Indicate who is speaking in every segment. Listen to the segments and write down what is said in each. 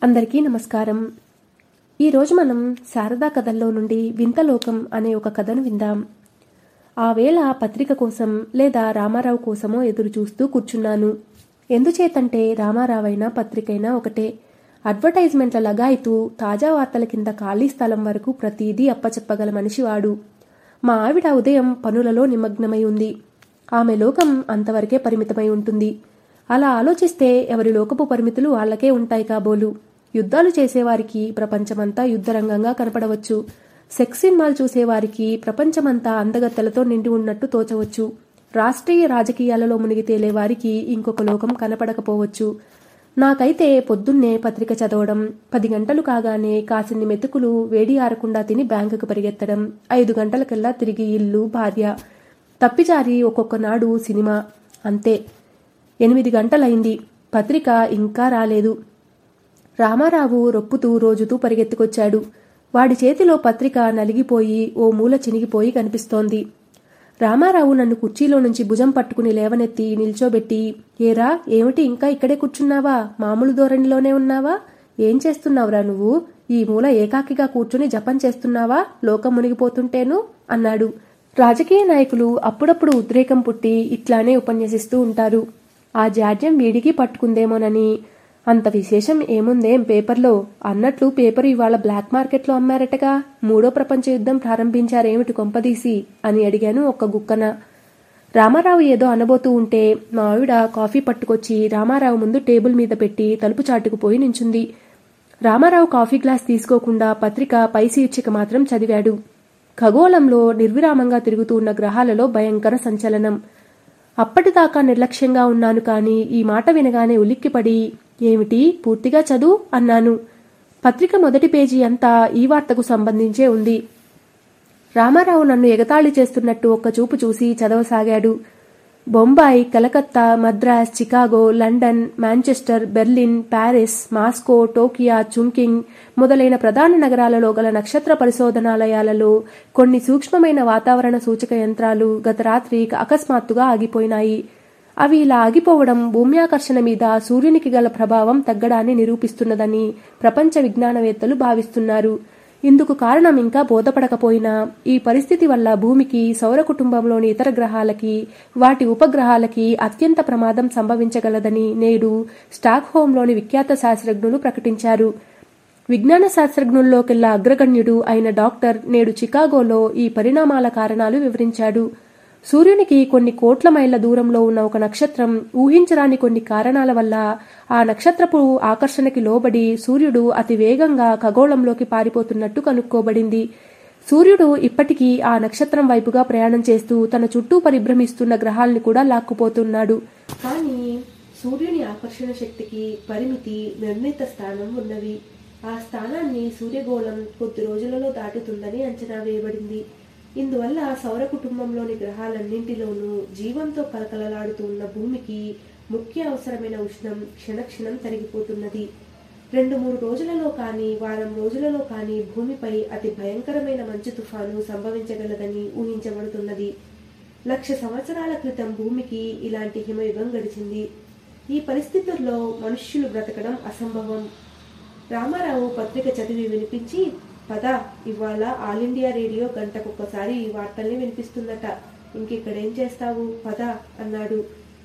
Speaker 1: అందరికీ నమస్కారం. ఈరోజు మనం శారదా కథల్లో నుండి వింతలోకం అనే ఒక కథను విందాం. ఆ వేళ పత్రిక కోసం లేదా రామారావు కోసమో ఎదురు చూస్తూ కూర్చున్నాను. ఎందుచేతంటే రామారావైనా పత్రికైనా ఒకటే. అడ్వర్టైజ్మెంట్ల లగాయితూ తాజా వార్తల కింద ఖాళీ స్థలం వరకు ప్రతీదీ అప్పచెప్పగల మనిషివాడు. మా ఆవిడ ఉదయం పనులలో నిమగ్నమై ఉంది. ఆమె లోకం అంతవరకే పరిమితమై ఉంటుంది. అలా ఆలోచిస్తే ఎవరి లోకపు పరిమితులు వాళ్లకే ఉంటాయి కాబోలు. యుద్ధాలు చేసేవారికి ప్రపంచమంతా యుద్ధరంగంగా కనపడవచ్చు. సెక్స్ సినిమాలు చూసేవారికి ప్రపంచమంతా అందగత్తెలతో నిండి ఉన్నట్టు తోచవచ్చు. రాష్ట్రీయ రాజకీయాలలో మునిగి తేలేవారికి ఇంకొక లోకం కనపడకపోవచ్చు. నాకైతే పొద్దున్నే పత్రిక చదవడం, 10 గంటలు కాగానే కాసిన్ని మెతుకులు వేడి ఆరకుండా తిని బ్యాంకుకు పరిగెత్తడం, 5 గంటలకల్లా తిరిగి ఇల్లు, భార్య. తప్పిజారి ఒక్కొక్క నాడు సినిమా. అంతే. 8 గంటలైంది. పత్రిక ఇంకా రాలేదు. రామారావు రొప్పుతూ రోజుతూ పరిగెత్తుకొచ్చాడు. వాడి చేతిలో పత్రిక నలిగిపోయి ఓ మూల చినిగిపోయి కనిపిస్తోంది. రామారావు నన్ను కుర్చీలో నుంచి భుజం పట్టుకుని లేవనెత్తి నిల్చోబెట్టి, ఏరా ఏమిటి ఇంకా ఇక్కడే కూర్చున్నావా? మామూలు ధోరణిలోనే ఉన్నావా? ఏం చేస్తున్నావురా నువ్వు? ఈ మూల ఏకాకిగా కూర్చుని జపం చేస్తున్నావా లోకం మునిగిపోతుంటేను అన్నాడు. రాజకీయ నాయకులు అప్పుడప్పుడు ఉద్రేకం పుట్టి ఇట్లానే ఉపన్యసిస్తూ ఉంటారు. ఆ జాడ్యం వీడికి పట్టుకుందేమోనని. అంత విశేషం ఏముందేం పేపర్లో అన్నట్లు పేపరు ఇవాళ బ్లాక్ మార్కెట్లో అమ్మారటగా. 3వ ప్రపంచ యుద్ధం ప్రారంభించారేమిటి కొంపదీసి అని అడిగాను ఒక్క గుక్కన. రామారావు ఏదో అనబోతూ ఉంటే మా ఆవిడ కాఫీ పట్టుకొచ్చి రామారావు ముందు టేబుల్ మీద పెట్టి తలుపు చాటుకుపోయి నించుంది. రామారావు కాఫీ గ్లాస్ తీసుకోకుండా పత్రిక పై శీర్షిక మాత్రం చదివాడు. ఖగోళంలో నిర్విరామంగా తిరుగుతూ ఉన్న గ్రహాలలో భయంకర సంచలనం. అప్పటిదాకా నిర్లక్ష్యంగా ఉన్నాను కానీ ఈ మాట వినగానే ఉలిక్కిపడి, ఏమిటి పూర్తిగా చదువు అన్నాను. పత్రిక మొదటి పేజీ అంతా ఈ వార్తకు సంబంధించే ఉంది. రామారావు నన్ను ఎగతాళి చేస్తున్నట్టు ఒక్క చూపు చూసి చదవసాగాడు. Bombay, Calcutta, Madras, Chicago, London, Manchester, Berlin, Paris, Moscow, Tokyo, Chungking మొదలైన ప్రధాన నగరాలలో గల నక్షత్ర పరిశోధనాలయాలలో కొన్ని సూక్ష్మమైన వాతావరణ సూచక యంత్రాలు గత రాత్రి అకస్మాత్తుగా ఆగిపోయినాయి. అవి ఇలా ఆగిపోవడం భూమ్యాకర్షణ మీద సూర్యునికి గల ప్రభావం తగ్గడాన్ని నిరూపిస్తున్నదని ప్రపంచ విజ్ఞానవేత్తలు భావిస్తున్నారు. ఇందుకు కారణం ఇంకా బోధపడకపోయినా ఈ పరిస్థితి వల్ల భూమికి, సౌర కుటుంబంలోని ఇతర గ్రహాలకి, వాటి ఉపగ్రహాలకి అత్యంత ప్రమాదం సంభవించగలదని నేడు స్టాక్హోమ్లోని విఖ్యాత శాస్త్రజ్ఞులు ప్రకటించారు. విజ్ఞాన శాస్త్రజ్ఞుల్లోకెల్లా అగ్రగణ్యుడు అయిన డాక్టర్ నేడు చికాగోలో ఈ పరిణామాల కారణాలు వివరించాడు. సూర్యునికి కొన్ని కోట్ల మైళ్ల దూరంలో ఉన్న ఒక నక్షత్రం ఊహించరాని కొన్ని కారణాల వల్ల ఆ నక్షత్రపు ఆకర్షణకి లోబడి సూర్యుడు అతి వేగంగా ఖగోళంలోకి పారిపోతున్నట్టు కనుక్కోబడింది. సూర్యుడు ఇప్పటికీ ఆ నక్షత్రం వైపుగా ప్రయాణం చేస్తూ తన చుట్టూ పరిభ్రమిస్తున్న గ్రహాల్ని కూడా లాక్కుపోతున్నాడు. కానీ సూర్యుని ఆకర్షణ శక్తికి పరిమితి, నిర్ణీత స్థానం ఉన్నవి. ఆ స్థానాన్ని సూర్యగోళం కొద్ది రోజులలో దాటుతుందని అంచనా వేయబడింది. ఇందువల్ల సౌర కుటుంబంలోని గ్రహాలన్నింటిలోనూ జీవంతో కలకలలాడుతూ ఉన్న భూమికి ముఖ్య అవసరమైన ఉష్ణం క్షణక్షణం తరిగిపోతున్నది. 2-3 రోజులలో కానీ వారం రోజులలో కానీ భూమిపై అతి భయంకరమైన మంచు తుఫాను సంభవించగలదని ఊహించబడుతున్నది. 1,00,000 సంవత్సరాల క్రితం భూమికి ఇలాంటి హిమయుగం గడిచింది. ఈ పరిస్థితుల్లో మనుష్యులు బ్రతకడం అసంభవం. రామారావు పత్రిక చదివి వినిపించి, పద ఇవాళ ఆల్ ఇండియా రేడియో గంటకొక్కసారి ఈ వార్తల్ని వినిపిస్తుందట, ఇంకిక్కడేం చేస్తావు పద అన్నాడు.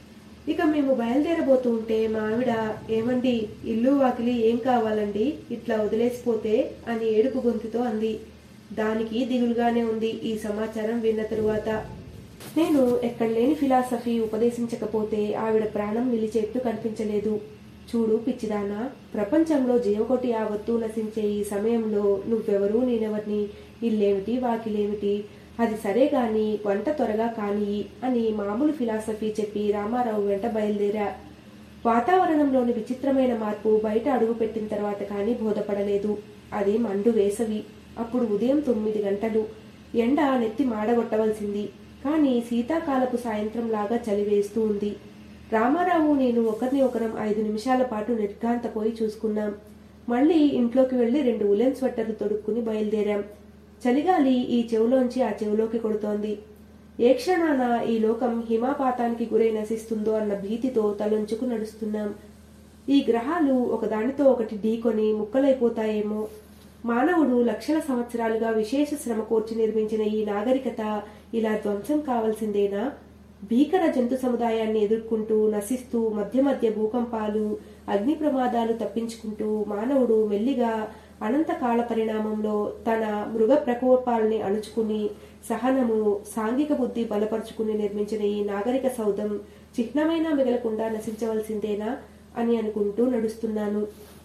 Speaker 1: ఇక మేము బయలుదేరబోతూ ఉంటే మా ఆవిడ, ఏమండి ఇల్లు వాకిలి ఏం కావాలండి ఇట్లా వదిలేసిపోతే అని ఏడుపు గొంతుతో అంది. దానికి దిగులుగానే ఉంది ఈ సమాచారం విన్న తరువాత. నేను ఎక్కడ లేని ఫిలాసఫీ ఉపదేశించకపోతే ఆవిడ ప్రాణం నిలిచేట్టు కనిపించలేదు. చూడు పిచ్చిదానా, ప్రపంచంలో జీవకోటి యావత్తు నశించే ఈ సమయంలో నువ్వెవరూ నేనెవరిని, ఇల్లేమిటి వాకిలేమిటి, అది సరే గాని వంట త్వరగా కానియి అని మామూలు ఫిలాసఫీ చెప్పి రామారావు వెంట బయలుదేరా. వాతావరణంలోని విచిత్రమైన మార్పు బయట అడుగు పెట్టిన తర్వాత కానీ బోధపడలేదు. అది మండు వేసవి. అప్పుడు ఉదయం 9 గంటలు. ఎండ నెత్తి మాడగొట్టవలసింది. కానీ శీతాకాలపు సాయంత్రం లాగా చలివేస్తూ ఉంది. రామారావు నేను ఒకరిని ఒకరం 5 నిమిషాల పాటు నిర్ఘాంతపోయి చూసుకున్నాం. మళ్ళీ ఇంట్లోకి వెళ్లి 2 ఉలెన్ స్వెట్టర్లు తొడుక్కుని బయలుదేరాం. చలిగాలి ఈ చెవులోంచి ఆ చెవులోకి కొడుతోంది. ఏ క్షణాన ఈ లోకం హిమాపాతానికి గురై నశిస్తుందో అన్న భీతితో తలొంచుకు నడుస్తున్నాం. ఈ గ్రహాలు ఒకదానితో ఒకటి ఢీకొని ముక్కలైపోతాయేమో. మానవుడు లక్షల సంవత్సరాలుగా విశేష శ్రమ కోర్చి నిర్మించిన ఈ నాగరికత ఇలా ధ్వంసం కావాల్సిందేనా? భీకర జంతు సముదాయాన్ని ఎదుర్కొంటూ నశిస్తూ మధ్య మధ్య భూకంపాలు, అగ్ని ప్రమాదాలు తప్పించుకుంటూ మానవుడు మెల్లిగా అనంత కాల పరిణామంలో తన మృగ ప్రకోపాలని అణుచుకుని సహనము, సాంఘిక బుద్ధి బలపరుచుకుని నిర్మించిన ఈ నాగరిక సౌధం చిహ్నమైనా మిగలకుండా నశించవలసిందేనా అని అనుకుంటూ నడుస్తున్నాను.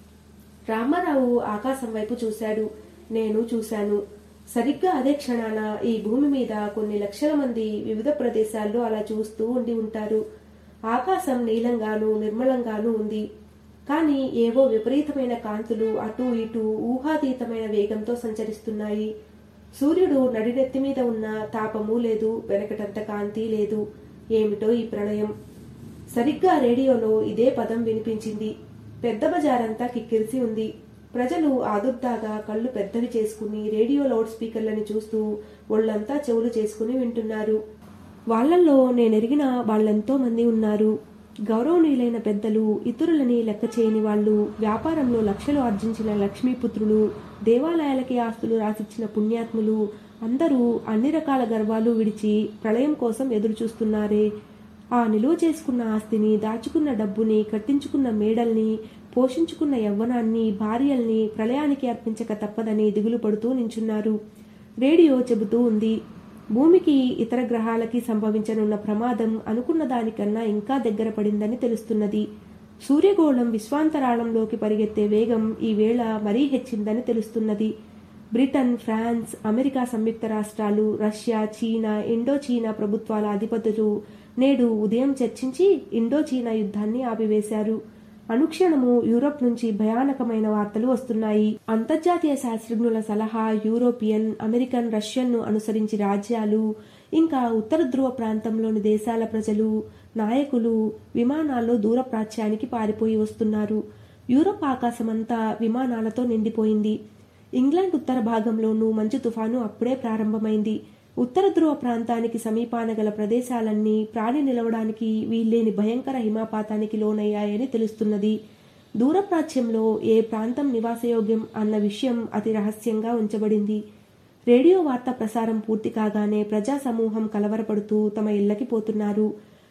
Speaker 1: రామారావు ఆకాశం వైపు చూశాడు. నేను చూశాను. సరిగ్గా అదే క్షణాన ఈ భూమి మీద కొన్ని లక్షల మంది వివిధ ప్రదేశాల్లో అలా చూస్తూ ఉండి ఉంటారు. ఆకాశం నీలంగానూ నిర్మలంగానూ ఉంది. కానీ ఏవో విపరీతమైన కాంతులు అటూ ఇటూ ఊహాతీతమైన వేగంతో సంచరిస్తున్నాయి. సూర్యుడు నడినెత్తి మీద ఉన్న తాపము లేదు, వెనకటంత కాంతి లేదు. ఏమిటో ఈ ప్రళయం. సరిగ్గా రేడియోలో ఇదే పదం వినిపించింది. పెద్ద బజారంతా కిక్కిరిసి ఉంది. ప్రజలు ఆదుర్దాగా కళ్ళు పెద్దవి చేసుకుని రేడియో లౌడ్ స్పీకర్లని చూస్తూ ఒళ్లంతా చెవులు చేసుకుని వింటున్నారు. వాళ్లల్లో నేనెరిగిన వాళ్ళెంతో మంది ఉన్నారు. గౌరవనీయులైన పెద్దలు, ఇతరులని లెక్క చేయని వాళ్ళు, వ్యాపారంలో లక్షలు ఆర్జించిన లక్ష్మీపుత్రులు, దేవాలయాలకి ఆస్తులు రాసిచ్చిన పుణ్యాత్ములు అందరూ అన్ని రకాల గర్వాలు విడిచి ప్రళయం కోసం ఎదురు చూస్తున్నారే. ఆ నిలువ చేసుకున్న ఆస్తిని, దాచుకున్న డబ్బుని, కట్టించుకున్న మేడల్ని, పోషించుకున్న యవ్వనాన్ని, భార్యల్ని ప్రళయానికి అర్పించక తప్పదని దిగులు పడుతూ నించున్నారు. రేడియో చెబుతూ ఉంది, భూమికి ఇతర గ్రహాలకి సంభవించనున్న ప్రమాదం అనుకున్న దానికన్నా ఇంకా దగ్గర పడిందని తెలుస్తున్నది. సూర్యగోళం విశ్వాంతరాళంలోకి పరిగెత్తే వేగం ఈ వేళ మరీ హెచ్చిందని తెలుస్తున్నది. బ్రిటన్, ఫ్రాన్స్, అమెరికా సంయుక్త రాష్ట్రాలు, రష్యా, చీనా, ఇండోచీనా ప్రభుత్వాల అధిపతులు నేడు ఉదయం చర్చించి ఇండోచీనా యుద్ధాన్ని ఆపివేశారు. అనుక్షణము యూరోప్ నుంచి భయానకమైన వార్తలు వస్తున్నాయి. అంతర్జాతీయ శాస్త్రజ్ఞుల సలహా యూరోపియన్, అమెరికన్, రష్యన్ను అనుసరించి రాజ్యాలు, ఇంకా ఉత్తర ధ్రువ ప్రాంతంలోని దేశాల ప్రజలు, నాయకులు విమానాల్లో దూర ప్రాచ్యానికి పారిపోయి వస్తున్నారు. యూరోప్ ఆకాశమంతా విమానాలతో నిండిపోయింది. ఇంగ్లాండ్ ఉత్తర భాగంలోనూ మంచు తుఫాను అప్పుడే ప్రారంభమైంది. ఉత్తర ధ్రువ ప్రాంతానికి సమీపాన గల ప్రదేశాలన్నీ ప్రాణి నిలవడానికి వీల్లేని భయంకర హిమపాతానికి లోనయ్యాయని తెలుస్తున్నది. దూరప్రాచ్యంలో ఏ ప్రాంతం నివాసయోగ్యం అన్న విషయం అతి రహస్యంగా ఉంచబడింది. రేడియో వార్తా ప్రసారం పూర్తి కాగానే ప్రజా సమూహం కలవరపడుతూ తమ ఇళ్లకి పోతున్నారు.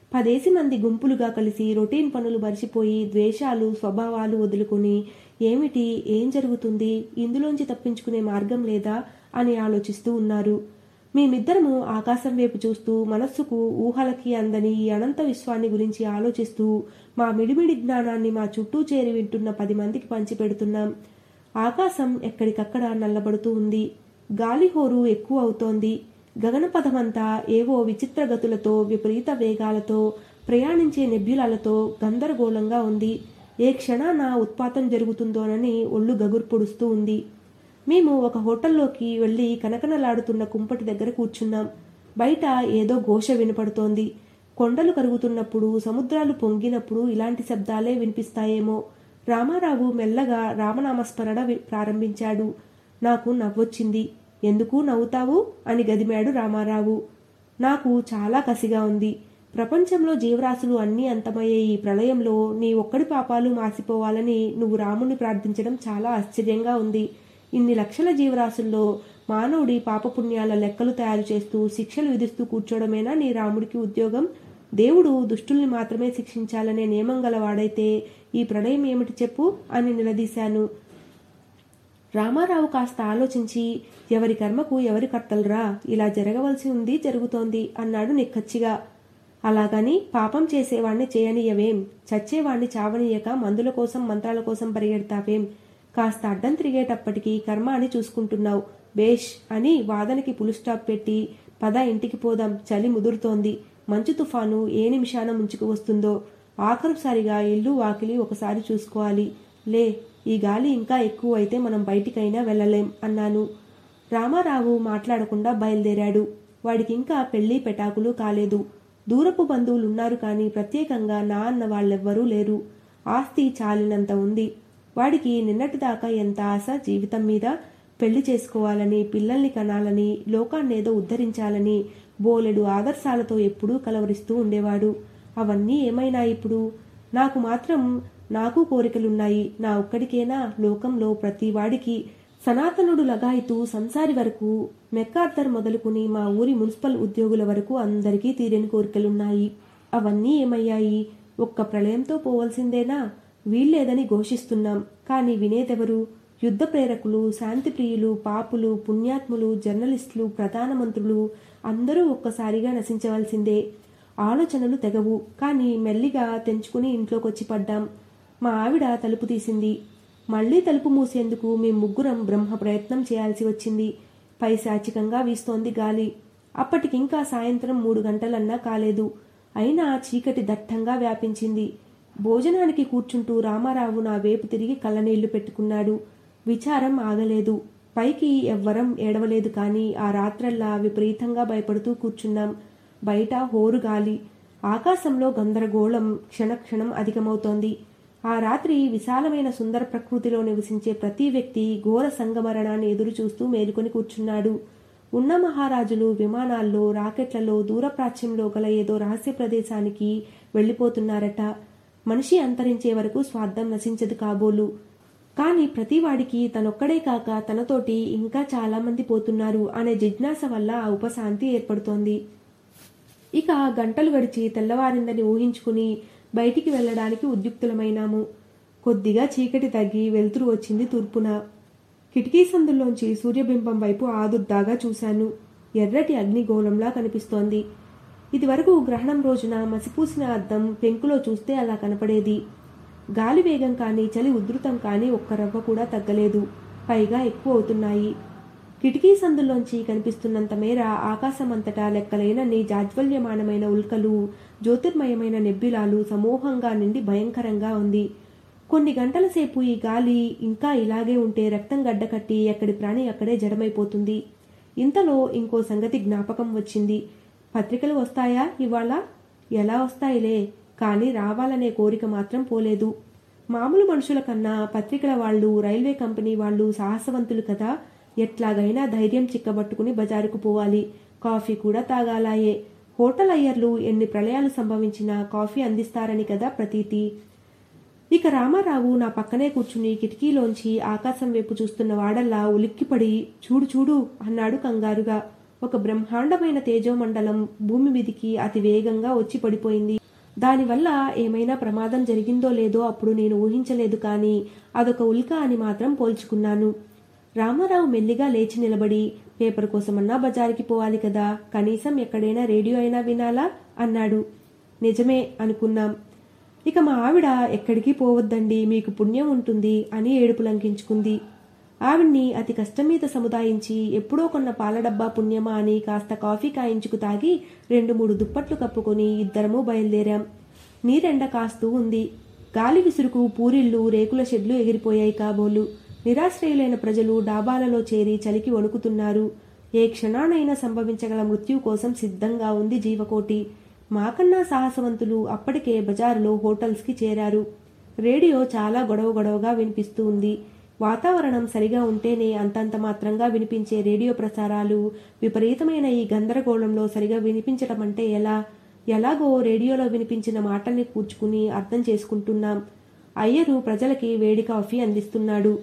Speaker 1: 10 మంది గుంపులుగా కలిసి రొటీన్ పనులు మరిచిపోయి ద్వేషాలు, స్వభావాలు వదులుకుని ఏమిటి, ఏం జరుగుతుంది, ఇందులోంచి తప్పించుకునే మార్గం లేదా అని ఆలోచిస్తూ ఉన్నారు. మేమిద్దరము ఆకాశం వైపు చూస్తూ మనస్సుకు ఊహలకి అందని ఈ అనంత విశ్వాన్ని గురించి ఆలోచిస్తూ మా మిడిమిడి జ్ఞానాన్ని మా చుట్టూ చేరి వింటున్న 10 మందికి పంచిపెడుతున్నాం. ఆకాశం ఎక్కడికక్కడ నల్లబడుతూ ఉంది. గాలి హోరు ఎక్కువ అవుతోంది. గగనపథమంతా ఏవో విచిత్ర గతులతో, విపరీత వేగాలతో ప్రయాణించే నెబ్యులాలతో గందరగోళంగా ఉంది. ఏ క్షణాన ఉత్పాతం జరుగుతుందోనని ఒళ్ళు గగురు పొడుస్తూ ఉంది. మేము ఒక హోటల్లోకి వెళ్లి కనకనలాడుతున్న కుంపటి దగ్గర కూర్చున్నాం. బయట ఏదో ఘోష వినపడుతోంది. కొండలు కరుగుతున్నప్పుడు, సముద్రాలు పొంగినప్పుడు ఇలాంటి శబ్దాలే వినిపిస్తాయేమో. రామారావు మెల్లగా రామనామస్మరణ ప్రారంభించాడు. నాకు నవ్వొచ్చింది. ఎందుకు నవ్వుతావు అని గదిమాడు రామారావు. నాకు చాలా కసిగా ఉంది. ప్రపంచంలో జీవరాశులు అన్నీ అంతమయ్యే ఈ ప్రళయంలో నీ ఒక్కడి పాపాలు మాసిపోవాలని నువ్వు రాముణ్ణి ప్రార్థించడం చాలా ఆశ్చర్యంగా ఉంది. ఇన్ని లక్షల జీవరాశుల్లో మానవుడి పాపపుణ్యాల లెక్కలు తయారు చేస్తూ శిక్షలు విధిస్తూ కూర్చోవడమేనా నీ రాముడికి ఉద్యోగం? దేవుడు దుష్టుల్ని మాత్రమే శిక్షించాలనే నియమం గలవాడైతే ఈ ప్రళయం ఏమిటి చెప్పు అని నిలదీశాను. రామారావు కాస్త ఆలోచించి, ఎవరి కర్మకు ఎవరి కర్తలురా, ఇలా జరగవలసి ఉంది, జరుగుతోంది అన్నాడు నిక్కచ్చిగా. అలాగని పాపం చేసేవాణ్ణి చేయనీయవేం, చచ్చేవాణ్ణి చావనీయక మందుల కోసం మంత్రాల కోసం పరిగెడతావేం? కాస్త అడ్డం తిరిగేటప్పటికీ కర్మ అని చూసుకుంటున్నావు. బేష్ అని వాదనకి పులు స్టాప్ పెట్టి, పద ఇంటికి పోదాం, చలి ముదురుతోంది, మంచు తుఫాను ఏ నిమిషాన ముంచుకు వస్తుందో, ఆఖరుసారిగా ఇల్లు వాకిలి ఒకసారి చూసుకోవాలి. లే, ఈ గాలి ఇంకా ఎక్కువ అయితే మనం బయటికైనా వెళ్ళలేం అన్నాను. రామారావు మాట్లాడకుండా బయలుదేరాడు. వాడికి ఇంకా పెళ్లి పెటాకులు కాలేదు. దూరపు బంధువులున్నారు కానీ ప్రత్యేకంగా నా అన్న వాళ్ళెవ్వరూ లేరు. ఆస్తి చాలినంత ఉంది. వాడికి నిన్నటిదాకా ఎంత ఆశ జీవితం మీద, పెళ్లి చేసుకోవాలని, పిల్లల్ని కనాలని, లోకాన్నేదో ఉద్ధరించాలని బోలెడు ఆదర్శాలతో ఎప్పుడూ కలవరిస్తూ ఉండేవాడు. అవన్నీ ఏమైనా ఇప్పుడు? నాకు మాత్రం నాకు కోరికలున్నాయి. నా ఒక్కడికేనా? లోకంలో ప్రతివాడికి, సనాతనుడు లగాయితూ సంసారి వరకు, మెక్కార్థర్ మొదలుకుని మా ఊరి మున్సిపల్ ఉద్యోగుల వరకు అందరికీ తీరని కోరికలున్నాయి. అవన్నీ ఏమయ్యాయి? ఒక్క ప్రళయంతో పోవలసిందేనా? వీల్లేదని ఘోషిస్తున్నాం. కానీ వినేదెవరు? యుద్ధ ప్రేరకులు, శాంతి ప్రియులు, పాపులు, పుణ్యాత్ములు, జర్నలిస్టులు, ప్రధానమంత్రులు అందరూ ఒక్కసారిగా నశించవలసిందే. ఆలోచనలు తెగవు. కానీ మెల్లిగా తెంచుకుని ఇంట్లోకొచ్చి పడ్డాం. మా ఆవిడ తలుపు తీసింది. మళ్లీ తలుపు మూసేందుకు మేం ముగ్గురం బ్రహ్మ ప్రయత్నం చేయాల్సి వచ్చింది. పైశాచికంగా వీస్తోంది గాలి. అప్పటికింకా సాయంత్రం 3 గంటలన్నా కాలేదు. అయినా చీకటి దట్టంగా వ్యాపించింది. భోజనానికి కూర్చుంటూ రామారావు నా వేపు తిరిగి కళ్ళనీళ్లు పెట్టుకున్నాడు. విచారం ఆగలేదు. పైకి ఎవ్వరం ఏడవలేదు. కానీ ఆ రాత్రల్లా విపరీతంగా భయపడుతూ కూర్చున్నాం. బయట హోరుగాలి, ఆకాశంలో గందరగోళం క్షణక్షణం అధికమవుతోంది. ఆ రాత్రి విశాలమైన సుందర ప్రకృతిలో నివసించే ప్రతి వ్యక్తి ఘోర సంగమరణాన్ని ఎదురుచూస్తూ మేలుకొని కూర్చున్నాడు. ఉన్న మహారాజులు విమానాల్లో, రాకెట్లలో దూరప్రాచ్యంలో గల ఏదో రహస్య ప్రదేశానికి వెళ్లిపోతున్నారట. మనిషి అంతరించే వరకు స్వార్థం నశించదు కాబోలు. కానీ ప్రతివాడికి తనొక్కడే కాక తనతోటి ఇంకా చాలామంది పోతున్నారు అనే జిజ్ఞాస వల్ల ఆ ఉపశాంతి ఏర్పడుతోంది. ఇక గంటలు గడిచి తెల్లవారిందని ఊహించుకుని బయటికి వెళ్లడానికి ఉద్యుక్తులమైనాము. కొద్దిగా చీకటి తగ్గి వెలుతురు వచ్చింది తూర్పున. కిటికీ సందుల్లోంచి సూర్యబింబం వైపు ఆదుర్దాగా చూశాను. ఎర్రటి అగ్నిగోళంలా కనిపిస్తోంది. ఇదివరకు గ్రహణం రోజున మసిపూసిన అద్దం పెంకులో చూస్తే అలా కనపడేది. గాలి వేగం కానీ చలి ఉధృతం కానీ ఒక్క రవ్వ కూడా తగ్గలేదు. పైగా ఎక్కువ అవుతున్నాయి. కిటికీ సందుల్లోంచి కనిపిస్తున్నంత మేర ఆకాశమంతటా లెక్కలేనన్ని జాజ్వల్యమానమైన ఉల్కలు, జ్యోతిర్మయమైన నెబ్యులాలు సమూహంగా నిండి భయంకరంగా ఉంది. కొన్ని గంటల సేపు ఈ గాలి ఇంకా ఇలాగే ఉంటే రక్తం గడ్డకట్టి ఎక్కడి ప్రాణి అక్కడే జడమైపోతుంది. ఇంతలో ఇంకో సంగతి జ్ఞాపకం వచ్చింది. పత్రికలు వస్తాయా ఇవాళ? ఎలా వస్తాయిలే, కానీ రావాలనే కోరిక మాత్రం పోలేదు. మామూలు మనుషుల కన్నా పత్రికల వాళ్ళు, రైల్వే కంపెనీ వాళ్ళు సాహసవంతులు కదా. ఎట్లాగైనా ధైర్యం చిక్కబట్టుకుని బజారుకు పోవాలి. కాఫీ కూడా తాగాలాయే. హోటల్ అయ్యర్లు ఎన్ని ప్రళయాలు సంభవించినా కాఫీ అందిస్తారని కదా ప్రతీతి. ఇక రామారావు నా పక్కనే కూర్చుని కిటికీలోంచి ఆకాశం వైపు చూస్తున్న వాడల్లా ఉలిక్కిపడి చూడు చూడు అన్నాడు కంగారుగా. ఒక బ్రహ్మాండమైన తేజోమండలం భూమి మీదికి అతి వేగంగా వచ్చి పడిపోయింది. దానివల్ల ఏమైనా ప్రమాదం జరిగిందో లేదో అప్పుడు నేను ఊహించలేదు. కానీ అదొక ఉల్క అని మాత్రం పోల్చుకున్నాను. రామారావు మెల్లిగా లేచి నిలబడి, పేపర్ కోసమన్నా బజారుకి పోవాలి కదా, కనీసం ఎక్కడైనా రేడియో అయినా వినాలా అన్నాడు. నిజమే అనుకున్నాం. ఇక మా ఆవిడ ఎక్కడికి పోవద్దండి, మీకు పుణ్యం ఉంటుంది అని ఏడుపు లంకించుకుంది. ఆవిడ్ని అతి కష్టం మీద సముదాయించి ఎప్పుడో కొన్న పాల డబ్బా పుణ్యమా అని కాస్త కాఫీ కాయించుకు తాగి 2-3 దుప్పట్లు కప్పుకొని ఇద్దరము బయలుదేరాం. నీరెండ కాస్తూ ఉంది. గాలి విసురుకు పూరిళ్లు, రేకుల షెడ్లు ఎగిరిపోయాయి కాబోలు. నిరాశ్రయులైన ప్రజలు డాబాలలో చేరి చలికి వణుకుతున్నారు. ఏ క్షణానైనా సంభవించగల మృత్యు కోసం సిద్ధంగా ఉంది జీవకోటి. మాకన్నా సాహసవంతులు అప్పటికే బజారులో హోటల్స్కి చేరారు. రేడియో చాలా గొడవగా వినిపిస్తూ ఉంది. వాతావరణం సరిగా ఉంటేనే అంతంత మాత్రంగా వినిపించే రేడియో ప్రసారాలు విపరీతమైన ఈ గందరగోళంలో సరిగా వినిపించటం అంటే ఎలాగో రేడియోలో వినిపించిన మాటల్ని కూర్చుకుని అర్థం చేసుకుంటున్నాం. అయ్యరు ప్రజలకి వేడి కాఫీ అందిస్తున్నాడు.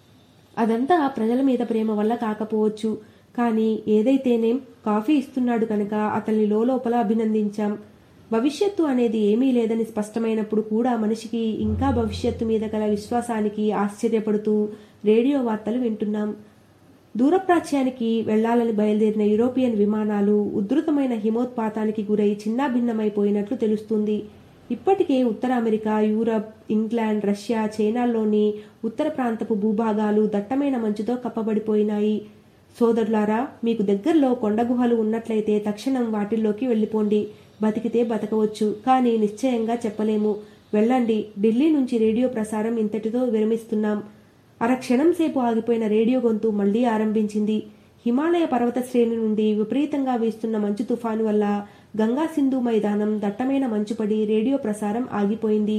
Speaker 1: అదంతా ప్రజల మీద ప్రేమ వల్ల కాకపోవచ్చు. కానీ ఏదైతేనేం కాఫీ ఇస్తున్నాడు కనుక అతన్ని లోపల అభినందించాం. భవిష్యత్తు అనేది ఏమీ లేదని స్పష్టమైనప్పుడు కూడా మనిషికి ఇంకా భవిష్యత్తు మీద గల విశ్వాసానికి ఆశ్చర్యపడుతూ రేడియో వార్తలు వింటున్నాం. దూరప్రాచ్యానికి వెళ్లాలని బయలుదేరిన యూరోపియన్ విమానాలు ఉధృతమైన హిమోత్పాతానికి గురై చిన్నాభిన్నమైపోయినట్లు తెలుస్తుంది. ఇప్పటికే ఉత్తర అమెరికా, యూరప్, ఇంగ్లాండ్, రష్యా, చైనాల్లోని ఉత్తర ప్రాంతపు భూభాగాలు దట్టమైన మంచుతో కప్పబడిపోయినాయి. సోదరులారా, మీకు దగ్గరలో కొండగుహలు ఉన్నట్లయితే తక్షణం వాటిల్లోకి వెళ్ళిపోండి. బతికితే బతకవచ్చు, కానీ నిశ్చయంగా చెప్పలేము. వెళ్ళండి. ఢిల్లీ నుంచి రేడియో ప్రసారం ఇంతటితో విరమిస్తున్నాం. అరక్షణం సేపు ఆగిపోయిన రేడియో గొంతు మళ్లీ ఆరంభించింది. హిమాలయ పర్వత శ్రేణి నుండి విపరీతంగా వీస్తున్న మంచు తుఫాను వల్ల గంగా సింధు మైదానం దట్టమైన మంచుపడి రేడియో ప్రసారం ఆగిపోయింది.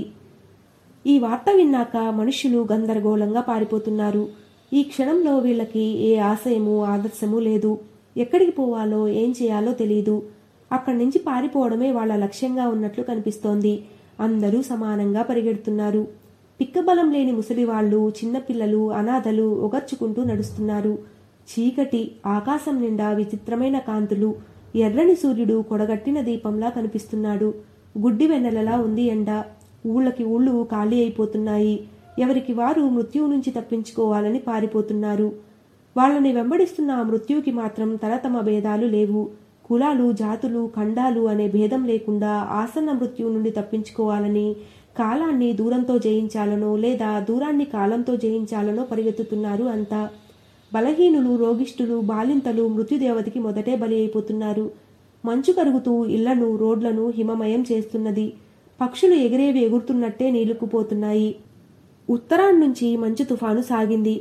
Speaker 1: ఈ వార్త విన్నాక మనుష్యులు గందరగోళంగా పారిపోతున్నారు. ఈ క్షణంలో వీళ్ళకి ఏ ఆశయము, ఆదర్శము లేదు. ఎక్కడికి పోవాలో, ఏం చేయాలో తెలియదు. అక్కడి నుంచి పారిపోవడమే వాళ్ళ లక్ష్యంగా ఉన్నట్లు కనిపిస్తోంది. అందరూ సమానంగా పరిగెడుతున్నారు. పిక్కబలం లేని ముసలివాళ్లు, చిన్నపిల్లలు, అనాథలు ఒగర్చుకుంటూ నడుస్తున్నారు. చీకటి, ఆకాశం నిండా విచిత్రమైన కాంతులు. ఎర్రని సూర్యుడు కొడగట్టిన దీపంలా కనిపిస్తున్నాడు. గుడ్డి వెన్నెలలా ఉంది ఎండ. ఊళ్ళకి ఊళ్ళు ఖాళీ అయిపోతున్నాయి. ఎవరికి వారు మృత్యువు నుంచి తప్పించుకోవాలని పారిపోతున్నారు. వాళ్ళని వెంబడిస్తున్న ఆ మృత్యువుకి మాత్రం తమ భేదాలు లేవు. కులాలు, జాతులు, ఖండాలు అనే భేదం లేకుండా ఆసన్న మృత్యువు నుండి తప్పించుకోవాలని, కాలాన్ని దూరంతో జయించాలనో లేదా దూరాన్ని కాలంతో జయించాలనో పరిగెత్తుతున్నారు అంతా. బలహీనులు, రోగిష్ఠులు, బాలింతలు మృత్యుదేవతకి మొదటే బలి అయిపోతున్నారు. మంచు కరుగుతూ ఇళ్లను, రోడ్లను హిమమయం చేస్తున్నది. పక్షులు ఎగిరేవి ఎగురుతున్నట్టే నీలుక్కుపోతున్నాయి. ఉత్తరాన్నుంచి మంచు తుఫాను సాగింది.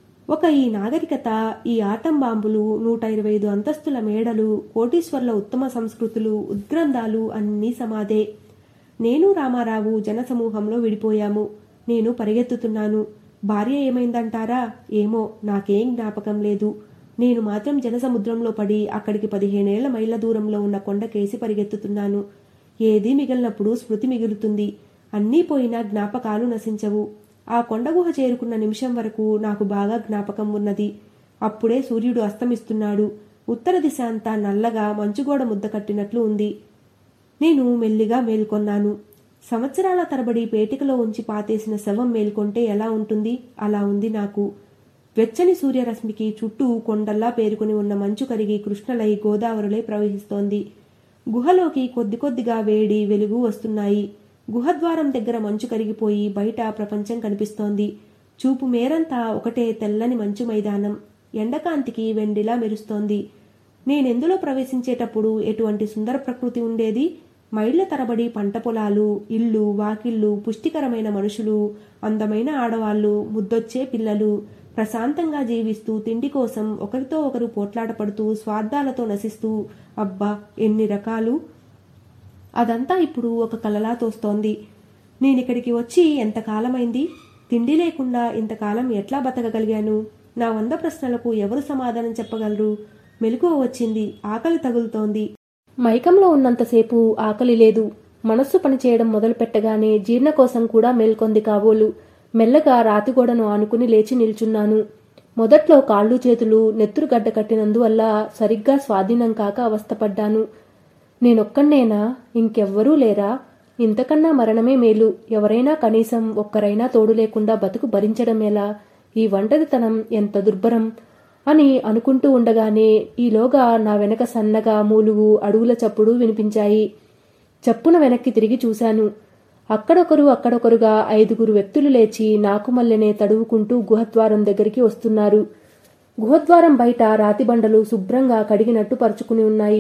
Speaker 1: ఈ నాగరికత, ఈ ఆటం బాంబులు, 125 అంతస్తుల మేడలు, కోటీశ్వర్ల ఉత్తమ సంస్కృతులు, ఉద్గ్రంథాలు అన్నీ సమాధే. నేను రామారావు జనసమూహంలో విడిపోయాము. నేను పరిగెత్తుతున్నాను. భార్య ఏమైందంటారా? ఏమో, నాకేం జ్ఞాపకం లేదు. నేను మాత్రం జనసముద్రంలో పడి అక్కడికి 15 మైళ్ళ దూరంలో ఉన్న కొండకేసి పరిగెత్తుతున్నాను. ఏదీ మిగిలినప్పుడు స్మృతి మిగులుతుంది. అన్నీ పోయినా జ్ఞాపకాలు నశించవు. ఆ కొండగుహ చేరుకున్న నిమిషం వరకు నాకు బాగా జ్ఞాపకం ఉన్నది. అప్పుడే సూర్యుడు అస్తమిస్తున్నాడు. ఉత్తర దిశ అంతా నల్లగా మంచుగోడ ముద్ద కట్టినట్లు ఉంది. నేను మెల్లిగా మేల్కొన్నాను. సంవత్సరాల తరబడి పేటికలో ఉంచి పాతేసిన శవం మేల్కొంటే ఎలా ఉంటుంది? అలా ఉంది నాకు. వెచ్చని సూర్యరశ్మికి చుట్టూ కొండల్లా పేరుకుని ఉన్న మంచు కరిగి కృష్ణలై గోదావరిలై ప్రవహిస్తోంది. గుహలోకి కొద్ది కొద్దిగా వేడి, వెలుగు వస్తున్నాయి. గుహద్వారం దగ్గర మంచు కరిగిపోయి బయట ప్రపంచం కనిపిస్తోంది. చూపు మేరంతా ఒకటే తెల్లని మంచు మైదానం. ఎండకాంతికి వెండిలా మెరుస్తోంది. నేనెందులో ప్రవేశించేటప్పుడు ఎటువంటి సుందర ప్రకృతి ఉండేది? మైళ్ల తరబడి పంట పొలాలు, ఇళ్ళు, వాకిళ్ళు, పుష్టికరమైన మనుషులు, అందమైన ఆడవాళ్లు, ముద్దొచ్చే పిల్లలు, ప్రశాంతంగా జీవిస్తూ తిండి కోసం ఒకరితో ఒకరు పోట్లాటపడుతూ స్వార్థాలతో నశిస్తూ, అబ్బా ఎన్ని రకాలు! అదంతా ఇప్పుడు ఒక కలలా తోస్తోంది. నేనిక్కడికి వచ్చి ఎంతకాలమైంది? తిండి లేకుండా ఇంతకాలం ఎట్లా బతకగలిగాను? నా 100 ప్రశ్నలకు ఎవరు సమాధానం చెప్పగలరు? మెలకువ వచ్చింది. ఆకలి తగులుతోంది. మైకంలో ఉన్నంతసేపు ఆకలి లేదు. మనస్సు పనిచేయడం మొదలు పెట్టగానే జీర్ణకోశం కూడా మేల్కొంది కాబోలు. మెల్లగా రాతిగోడను ఆనుకుని లేచి నిల్చున్నాను. మొదట్లో కాళ్ళు చేతులు నెత్తురు గడ్డ కట్టినందువల్ల సరిగ్గా స్వాధీనం కాక అవస్థపడ్డాను. నేనొక్కన్నేనా? ఇంకెవ్వరూ లేరా? ఇంతకన్నా మరణమే మేలు. ఎవరైనా కనీసం ఒక్కరైనా తోడు లేకుండా బతుకు భరించడం ఎలా? ఈ ఒంటరితనం ఎంత దుర్భరం అని అనుకుంటూ ఉండగానే ఈలోగా నా వెనక సన్నగా మూలుగు అడుగుల చప్పుడు వినిపించాయి. చప్పున వెనక్కి తిరిగి చూశాను. అక్కడొకరుగా 5 వ్యక్తులు లేచి నాకు మల్లెనే తడువుకుంటూ గుహద్వారం దగ్గరికి వస్తున్నారు. గుహద్వారం బయట రాతిబండలు శుభ్రంగా కడిగినట్టు పరుచుకుని ఉన్నాయి.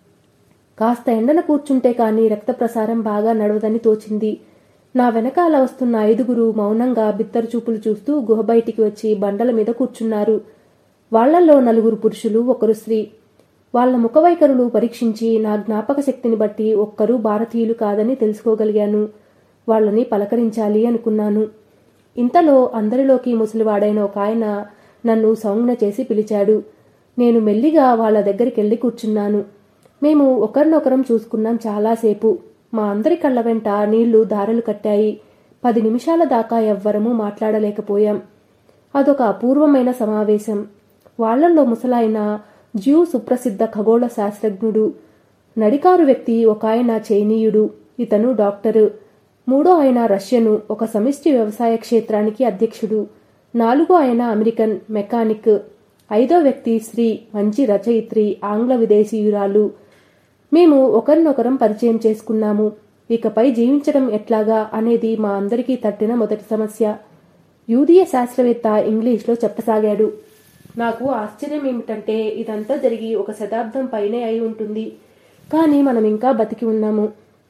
Speaker 1: కాస్త ఎండన కూర్చుంటే కాని రక్త ప్రసారం బాగా నడవదని తోచింది. నా వెనకాల వస్తున్న 5 మౌనంగా బిత్తరు చూపులు చూస్తూ గుహ బయటికి వచ్చి బండల మీద కూర్చున్నారు. వాళ్లలో 4 పురుషులు, 1 స్త్రీ. వాళ్ల ముఖవైఖరులు పరీక్షించి నా జ్ఞాపక శక్తిని బట్టి ఒక్కరూ భారతీయులు కాదని తెలుసుకోగలిగాను. వాళ్లని పలకరించాలి అనుకున్నాను. ఇంతలో అందరిలోకి ముసలివాడైన ఒక ఆయన నన్ను సంజ్ఞ చేసి పిలిచాడు. నేను మెల్లిగా వాళ్ల దగ్గరికెళ్లి కూర్చున్నాను. మేము ఒకరినొకరం చూసుకున్నాం చాలాసేపు. మా అందరి కళ్ళ వెంట నీళ్లు దారలు కట్టాయి. 10 నిమిషాల దాకా ఎవ్వరమూ మాట్లాడలేకపోయాం. అదొక అపూర్వమైన సమావేశం. వాళ్లల్లో ముసలాయన జ్యూ సుప్రసిద్ధ ఖగోళ శాస్త్రజ్ఞుడు. నడికారు వ్యక్తి ఒక ఆయన చైనీయుడు. ఇతను డాక్టరు. 3వ ఆయన రష్యను, ఒక సమిష్టి వ్యవసాయ క్షేత్రానికి అధ్యక్షుడు. 4వ ఆయన అమెరికన్, మెకానిక్. 5వ వ్యక్తి స్త్రీ, మంచి రచయిత్రి, ఆంగ్ల విదేశీయురాలు. మేము ఒకరినొకరం పరిచయం చేసుకున్నాము. ఇకపై జీవించడం ఎట్లాగా అనేది మా అందరికీ తట్టిన మొదటి సమస్య. యూదీయ శాస్త్రవేత్త ఇంగ్లీష్లో చెప్పసాగాడు. నాకు ఆశ్చర్యం ఏమిటంటే ఇదంతా జరిగి 1 శతాబ్దం పైనే అయి ఉంటుంది. కానీ మనం ఇంకా బతికి ఉన్నాము.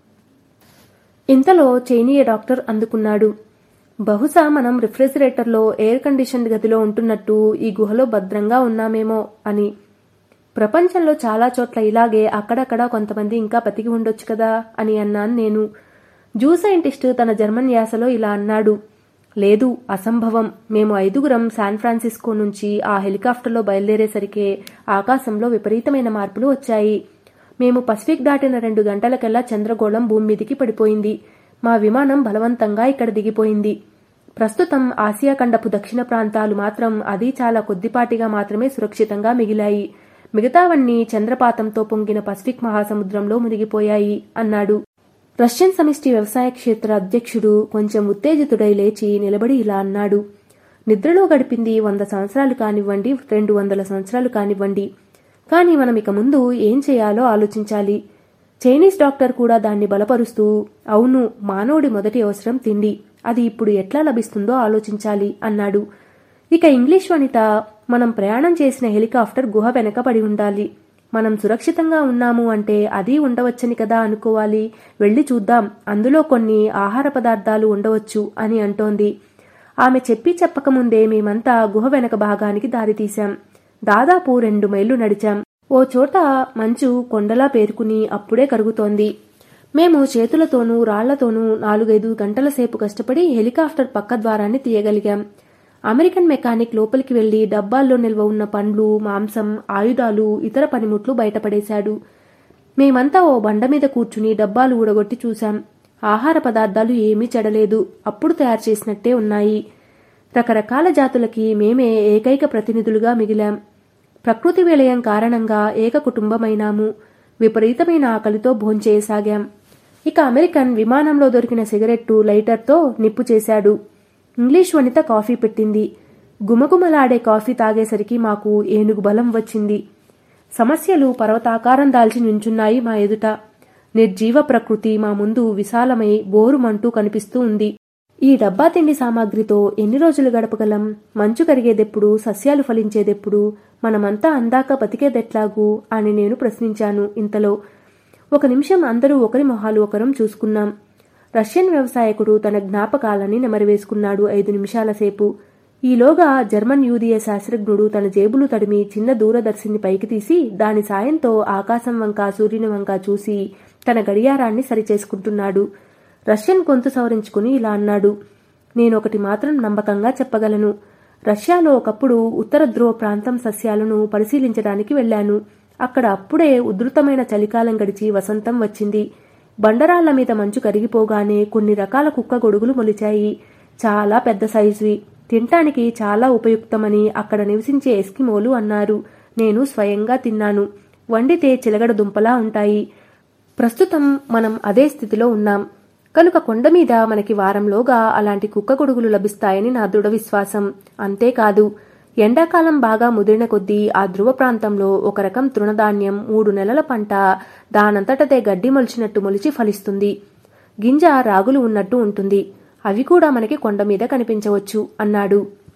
Speaker 1: ఇంతలో చైనీయ డాక్టర్ అందుకున్నాడు. బహుశా మనం రిఫ్రిజిరేటర్లో ఎయిర్ కండిషన్ గదిలో ఉంటున్నట్టు ఈ గుహలో భద్రంగా ఉన్నామేమో అని. ప్రపంచంలో చాలా చోట్ల ఇలాగే అక్కడక్కడ కొంతమంది ఇంకా బతికి ఉండొచ్చు కదా అని అన్నాను నేను. జూ సైంటిస్టు తన జర్మన్ యాసలో ఇలా అన్నాడు. లేదు, అసంభవం. మేము 5 శాన్ ఫ్రాన్సిస్కో నుంచి ఆ హెలికాప్టర్లో బయలుదేరేసరికే ఆకాశంలో విపరీతమైన మార్పులు వచ్చాయి. మేము పసిఫిక్ దాటిన 2 గంటలకెల్లా చంద్రగోళం భూమి మీదికి పడిపోయింది. మా విమానం బలవంతంగా ఇక్కడ దిగిపోయింది. ప్రస్తుతం ఆసియా ఖండపు దక్షిణ ప్రాంతాలు మాత్రం అది చాలా కొద్దిపాటిగా మాత్రమే సురక్షితంగా మిగిలాయి. మిగతావన్నీ చంద్రపాతంతో పొంగిన పసిఫిక్ మహాసముద్రంలో మునిగిపోయాయి అన్నాడు. రష్యన్ సమిష్టి వ్యవసాయ క్షేత్ర అధ్యక్షుడు కొంచెం ఉత్తేజితుడై లేచి నిలబడి ఇలా అన్నాడు. నిద్రలో గడిపింది 100 సంవత్సరాలు కానివ్వండి, 200 సంవత్సరాలు కానివ్వండి, కానీ మనం ఇక ముందు ఏం చేయాలో ఆలోచించాలి. చైనీస్ డాక్టర్ కూడా దాన్ని బలపరుస్తూ, అవును, మానవుడి మొదటి అవసరం తిండి, అది ఇప్పుడు ఎట్లా లభిస్తుందో ఆలోచించాలి అన్నాడు. ఇక ఇంగ్లీష్ వనిత, మనం ప్రయాణం చేసిన హెలికాప్టర్ గుహ వెనక పడి ఉండాలి. మనం సురక్షితంగా ఉన్నాము అంటే అది ఉండవచ్చని కదా అనుకోవాలి. వెళ్ళి చూద్దాం, అందులో కొన్ని ఆహార పదార్థాలు ఉండవచ్చు అని అంటోంది. ఆమె చెప్పకముందే మేమంతా గుహ వెనక భాగానికి దారితీశాం. దాదాపు 2 మైళ్లు నడిచాం. ఓ చోట మంచు కొండలా పేరుకుని అప్పుడే కరుగుతోంది. మేము చేతులతోనూ రాళ్లతోనూ 4-5 గంటల సేపు కష్టపడి హెలికాప్టర్ పక్క ద్వారాన్ని తీయగలిగాం. అమెరికన్ మెకానిక్ లోపలికి వెళ్లి డబ్బాల్లో నిల్వ ఉన్న పండ్లు, మాంసం, ఆయుధాలు, ఇతర పనిముట్లు బయటపడేశాడు. మేమంతా ఓ బండ మీద కూర్చుని డబ్బాలు ఊడగొట్టి చూశాం. ఆహార పదార్థాలు ఏమీ చెడలేదు, అప్పుడు తయారు చేసినట్టే ఉన్నాయి. రకరకాల జాతులకి మేమే ఏకైక ప్రతినిధులుగా మిగిలాం. ప్రకృతి విలయం కారణంగా ఏక కుటుంబమైనాము. విపరీతమైన ఆకలితో భోంచేయసాగాం. ఇక అమెరికన్ విమానంలో దొరికిన సిగరెట్టు లైటర్తో నిప్పు చేశాడు. ఇంగ్లీష్ వనిత కాఫీ పెట్టింది. గుమగుమలాడే కాఫీ తాగేసరికి మాకు ఏనుగు బలం వచ్చింది. సమస్యలు పర్వతాకారం దాల్చి నించున్నాయి మా ఎదుట. నిర్జీవ ప్రకృతి మా ముందు విశాలమై బోరుమంటూ కనిపిస్తూ ఉంది. ఈ డబ్బా తిండి సామాగ్రితో ఎన్ని రోజులు గడపగలం? మంచు కరిగేదెప్పుడు? సస్యాలు ఫలించేదెప్పుడు? మనమంతా అందాక బతికేదెట్లాగూ అని నేను ప్రశ్నించాను. ఇంతలో 1 నిమిషం అందరూ ఒకరి మొహాలు ఒకరం చూసుకున్నాం. రష్యన్ వ్యవసాయకుడు తన జ్ఞాపకాలని నెమరవేసుకున్నాడు 5 నిమిషాల సేపు. ఈలోగా జర్మన్ యూదీయ శాస్త్రజ్ఞుడు తన జేబులు తడిమి చిన్న దూరదర్శిని పైకి తీసి దాని సాయంతో ఆకాశం వంక సూర్యుని వంక చూసి తన గడియారాన్ని సరిచేసుకుంటున్నాడు. రష్యన్ గొంతు సవరించుకుని ఇలా అన్నాడు. నేనొకటి మాత్రం నమ్మకంగా చెప్పగలను. రష్యాలో ఒకప్పుడు ఉత్తర ధ్రువ ప్రాంతం సస్యాలను పరిశీలించడానికి వెళ్లాను. అక్కడ అప్పుడే ఉధృతమైన చలికాలం గడిచి వసంతం వచ్చింది. బండరాళ్ల మీద మంచు కరిగిపోగానే కొన్ని రకాల కుక్క గొడుగులు మొలిచాయి. చాలా పెద్ద సైజువి, తినటానికి చాలా ఉపయుక్తమని అక్కడ నివసించే ఎస్కిమోలు అన్నారు. నేను స్వయంగా తిన్నాను. వండితే చిలగడ దుంపలా ఉంటాయి. ప్రస్తుతం మనం అదే స్థితిలో ఉన్నాం కనుక కొండ మీద మనకి వారంలోగా అలాంటి కుక్క గొడుగులు లభిస్తాయని నా దృఢ విశ్వాసం. అంతేకాదు, ఎండాకాలం బాగా ముదిరిన కొద్దీ ఆ ధ్రువ ప్రాంతంలో ఒక రకం తృణధాన్యం 3 నెలల పంట దానంతటదే గడ్డి మొలిచినట్టు మొలిచి ఫలిస్తుంది. గింజ రాగులు ఉన్నట్టు ఉంటుంది. అవి కూడా మనకి కొండ మీద కనిపించవచ్చు అన్నాడు.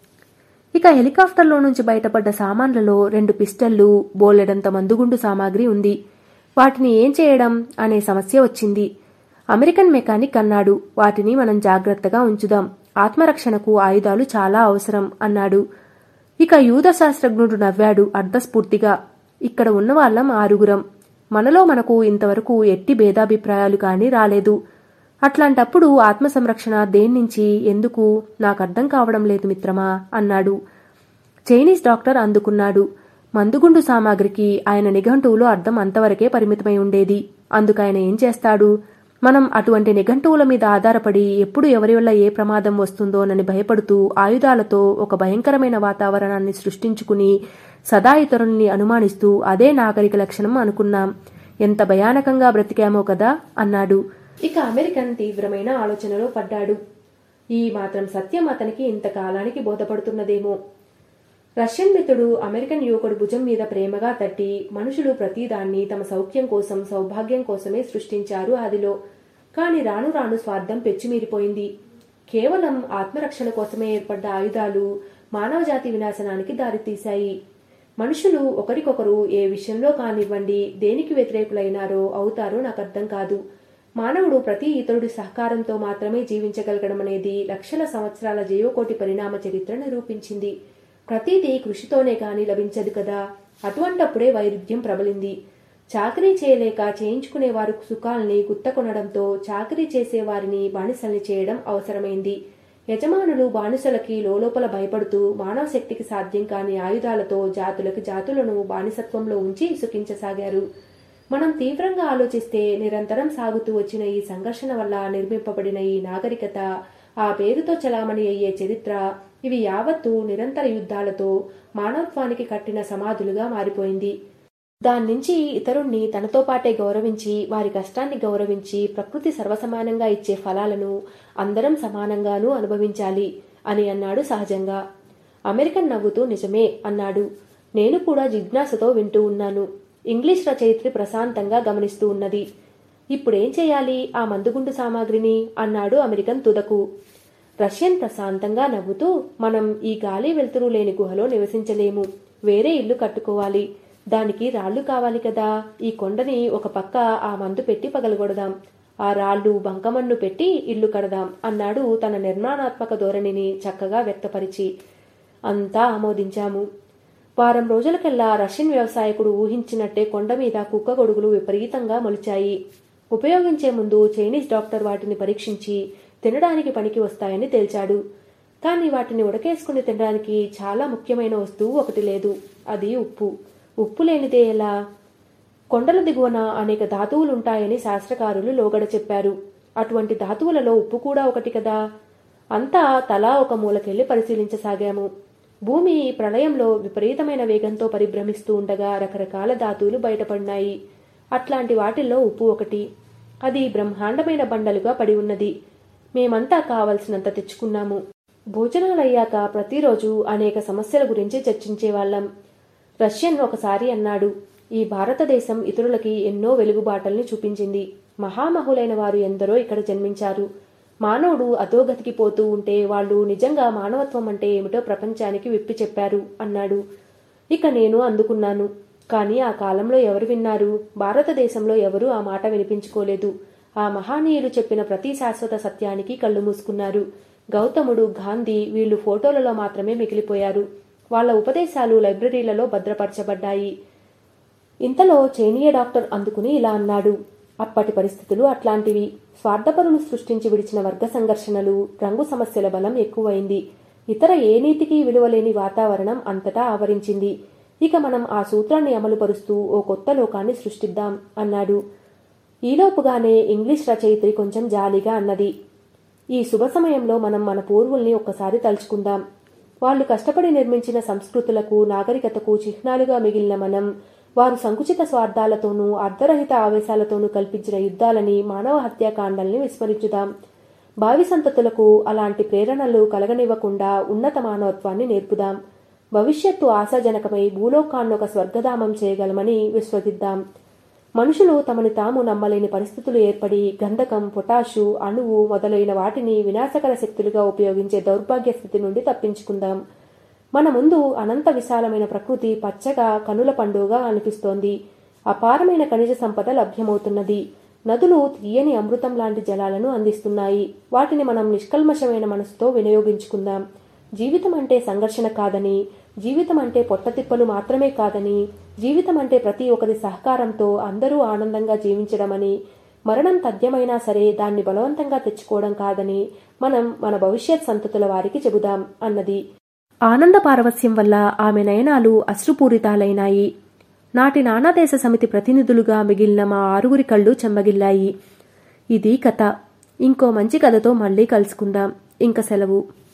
Speaker 1: ఇక హెలికాప్టర్లో నుంచి బయటపడ్డ సామాన్లలో 2 పిస్టళ్లు, బోలెడంత మందుగుండు సామాగ్రి ఉంది. వాటిని ఏం చేయడం అనే సమస్య వచ్చింది. అమెరికన్ మెకానిక్ అన్నాడు. వాటిని మనం జాగ్రత్తగా ఉంచుదాం. ఆత్మరక్షణకు ఆయుధాలు చాలా అవసరం అన్నాడు. ఇక యూద శాస్త్రజ్ఞుడు నవ్వాడు అర్ధస్ఫూర్తిగా. ఇక్కడ ఉన్నవాళ్లం 6గురం. మనలో మనకు ఇంతవరకు ఎట్టి భేదాభిప్రాయాలు కానీ రాలేదు. అట్లాంటప్పుడు ఆత్మసంరక్షణ దేన్నించి ఎందుకు? నాకర్థం కావడం లేదు మిత్రమా అన్నాడు. చైనీస్ డాక్టర్ అందుకున్నాడు. మందుగుండు సామాగ్రికి ఆయన నిఘంటువులో అర్థం అంతవరకే పరిమితమై ఉండేది. అందుకైన ఏం చేస్తాడు? మనం అటువంటి నిఘంటువుల మీద ఆధారపడి ఎప్పుడు ఎవరి వల్ల ఏ ప్రమాదం వస్తుందోనని భయపడుతూ ఆయుధాలతో ఒక భయంకరమైన వాతావరణాన్ని సృష్టించుకుని సదా ఇతరుల్ని అనుమానిస్తూ అదే నాగరిక లక్షణం అనుకున్నాం. ఎంత భయానకంగా బ్రతికామో కదా అన్నాడు. ఇక అమెరికన్ తీవ్రమైన ఆలోచనలో పడ్డాడు. ఈ మాత్రం సత్యం అతనికి ఇంతకాలానికి బోధపడుతున్నదేమో. రష్యన్ మిత్రుడు అమెరికన్ యువకుడు భుజం మీద ప్రేమగా తట్టి, మనుషులు ప్రతిదాన్ని తమ సౌఖ్యం కోసం, సౌభాగ్యం కోసమే సృష్టించారు ఆదిలో. కాని రాను రాను స్వార్థం పెచ్చిమీరిపోయింది. కేవలం ఆత్మరక్షణ కోసమే ఏర్పడ్డ ఆయుధాలు మానవజాతి వినాశనానికి దారితీశాయి. మనుషులు ఒకరికొకరు ఏ విషయంలో కానివ్వండి దేనికి వ్యతిరేకులైనారో అవుతారో నాకు అర్థం కాదు. మానవుడు ప్రతి ఇతరుడి సహకారంతో మాత్రమే జీవించగలగడమనేది లక్షల సంవత్సరాల జీవకోటి పరిణామ చరిత్ర నిరూపించింది. ప్రతిదీ కృషితోనే కాని లభించదు కదా. అటువంటప్పుడే వైరుధ్యం ప్రబలింది. చాకరీ చేయలేక చేయించుకునేవారు సుఖాల్ని గుత్తకొనడంతో చాకరీ చేసేవారిని బానిసల్ని చేయడం అవసరమైంది. యజమానులు బానిసలకి లోలోపల భయపడుతూ మానవ శక్తికి సాధ్యం కాని ఆయుధాలతో జాతులకి జాతులను బానిసత్వంలో ఉంచి సుఖించసాగారు. మనం తీవ్రంగా ఆలోచిస్తే నిరంతరం సాగుతూ వచ్చిన ఈ సంఘర్షణ వల్ల నిర్మింపబడిన ఈ నాగరికత ఆ పేరుతో చలామణి అయ్యే చరిత్ర, ఇవి యావత్తు నిరంతర యుద్ధాలతో మానవత్వానికి కట్టిన సమాధులుగా మారిపోయింది. దాన్నించి ఇతరుణ్ణి తనతో పాటే గౌరవించి, వారి కష్టాన్ని గౌరవించి, ప్రకృతి సర్వసమానంగా ఇచ్చే ఫలాలను అందరం సమానంగానూ అనుభవించాలి అని అన్నాడు సహజంగా. అమెరికన్ నవ్వుతూ నిజమే అన్నాడు. నేను కూడా జిజ్ఞాసతో వింటూ ఉన్నాను. ఇంగ్లీష్ రచయిత్రి ప్రశాంతంగా గమనిస్తూ ఉన్నది. ఇప్పుడేం చేయాలి ఆ మందుగుండు సామాగ్రిని అన్నాడు అమెరికన్ తుదకు. రష్యన్ ప్రశాంతంగా నవ్వుతూ, మనం ఈ గాలి వెలుతురు లేని గుహలో నివసించలేము. వేరే ఇల్లు కట్టుకోవాలి. దానికి రాళ్లు కావాలి కదా. ఈ కొండని ఒక పక్క ఆ మందు పెట్టి పగలగొడదాం. ఆ రాళ్లు బంకమన్ను పెట్టి ఇల్లు కడదాం అన్నాడు తన నిర్మాణాత్మక ధోరణిని చక్కగా వ్యక్తపరిచి. అంతా ఆమోదించాము. వారం రోజులకెల్లా రష్యన్ వ్యవసాయకుడు ఊహించినట్టే కొండ మీద కుక్క గొడుగులు విపరీతంగా మొలిచాయి. ఉపయోగించే ముందు చైనీస్ డాక్టర్ వాటిని పరీక్షించి తినడానికి పనికి వస్తాయని తేల్చాడు. కానీ వాటిని ఉడకేసుకుని తినడానికి చాలా ముఖ్యమైన వస్తువు ఒకటి లేదు. అది ఉప్పు. ఉప్పు లేనిదే ఎలా? కొండల దిగువన అనేక ధాతువులుంటాయని శాస్త్రకారులు లోగడ చెప్పారు. అటువంటి ధాతువులలో ఉప్పు కూడా ఒకటి కదా. అంతా తలా ఒక మూలకెళ్లి పరిశీలించసాగాము. భూమి ప్రళయంలో విపరీతమైన వేగంతో పరిభ్రమిస్తూ ఉండగా రకరకాల ధాతువులు బయటపడినాయి. అట్లాంటి వాటిల్లో ఉప్పు ఒకటి. అది బ్రహ్మాండమైన బండలుగా పడి ఉన్నది. మేమంతా కావలసినంత తెచ్చుకున్నాము. భోజనాలయ్యాక ప్రతిరోజు అనేక సమస్యల గురించి చర్చించేవాళ్లం. రష్యన్ ఒకసారి అన్నాడు, ఈ భారతదేశం ఇతరులకి ఎన్నో వెలుగుబాటల్ని చూపించింది. మహామహులైన వారు ఎందరో ఇక్కడ జన్మించారు. మానవుడు అధోగతికి పోతూ ఉంటే వాళ్ళు నిజంగా మానవత్వం అంటే ఏమిటో ప్రపంచానికి విప్పి చెప్పారు అన్నాడు. ఇక నేను అందుకున్నాను. కానీ ఆ కాలంలో ఎవరు విన్నారు? భారతదేశంలో ఎవరూ ఆ మాట వినిపించుకోలేదు. ఆ మహానీయులు చెప్పిన ప్రతి శాశ్వత సత్యానికి కళ్ళు మూసుకున్నారు. గౌతముడు, గాంధీ వీళ్లు ఫోటోలలో మాత్రమే మిగిలిపోయారు. వాళ్ల ఉపదేశాలు లైబ్రరీలలో భద్రపరచబడ్డాయి. ఇంతలో చైనీయ డాక్టర్ అందుకుని ఇలా అన్నాడు, అప్పటి పరిస్థితులు అట్లాంటివి. స్వార్థపరులు సృష్టించి విడిచిన వర్గ సంఘర్షణలు, రంగు సమస్యల బలం ఎక్కువైంది. ఇతర ఏ నీతికి విలువలేని వాతావరణం అంతటా ఆవరించింది. ఇక మనం ఆ సూత్రాన్ని అమలుపరుస్తూ ఓ కొత్త లోకాన్ని సృష్టిద్దాం అన్నాడు. ఈలోపుగానే ఇంగ్లీష్ రచయిత్రి కొంచెం జాలిగా అన్నది, ఈ శుభ సమయంలో మనం మన పూర్వుల్ని ఒక్కసారి తలుచుకుందాం. వాళ్ళు కష్టపడి నిర్మించిన సంస్కృతులకు, నాగరికతకు చిహ్నాలుగా మిగిలిన మనం, వారు సంకుచిత స్వార్థాలతోనూ అర్ధరహిత ఆవేశాలతోనూ కల్పించిన యుద్ధాలని, మానవ హత్యాకాండల్ని విస్మరించుదాం. భావి సంతతులకు అలాంటి ప్రేరణలు కలగనివ్వకుండా ఉన్నత మానవత్వాన్ని నేర్పుదాం. భవిష్యత్తు ఆశాజనకమై భూలోకాన్నొక స్వర్గధామం చేయగలమని విశ్వసిద్దాం. మనుషులు తమని తాము నమ్మలేని పరిస్థితులు ఏర్పడి గంధకం, పొటాషు, అణువు మొదలైన వాటిని వినాశకర శక్తులుగా ఉపయోగించే దౌర్భాగ్య స్థితి నుండి తప్పించుకుందాం. మన ముందు అనంత విశాలమైన ప్రకృతి పచ్చగా కనుల పండుగగా అనిపిస్తోంది. అపారమైన ఖనిజ సంపద లభ్యమవుతున్నది. నదులు తీయని అమృతం లాంటి జలాలను అందిస్తున్నాయి. వాటిని మనం నిష్కల్మషమైన మనసుతో వినియోగించుకుందాం. జీవితం అంటే సంఘర్షణ కాదని, జీవితం అంటే పొట్టతిప్పలు మాత్రమే కాదని, జీవితం అంటే ప్రతి ఒక్కరి సహకారంతో అందరూ ఆనందంగా జీవించడమని, మరణం తథ్యమైనా సరే దాన్ని బలవంతంగా తెచ్చుకోవడం కాదని మనం మన భవిష్యత్ సంతతుల వారికి చెబుదాం అన్నది. ఆనంద పారవస్యం వల్ల ఆమె నయనాలు అశ్రుపూరితాలైనాయి. నాటి నానాదేశ సమితి ప్రతినిధులుగా మిగిలిన మా 6 కళ్ళు చెమ్మగిల్లాయి. ఇది కథ. ఇంకో మంచి కథతో మళ్ళీ కలుసుకుందాం. ఇంక సెలవు.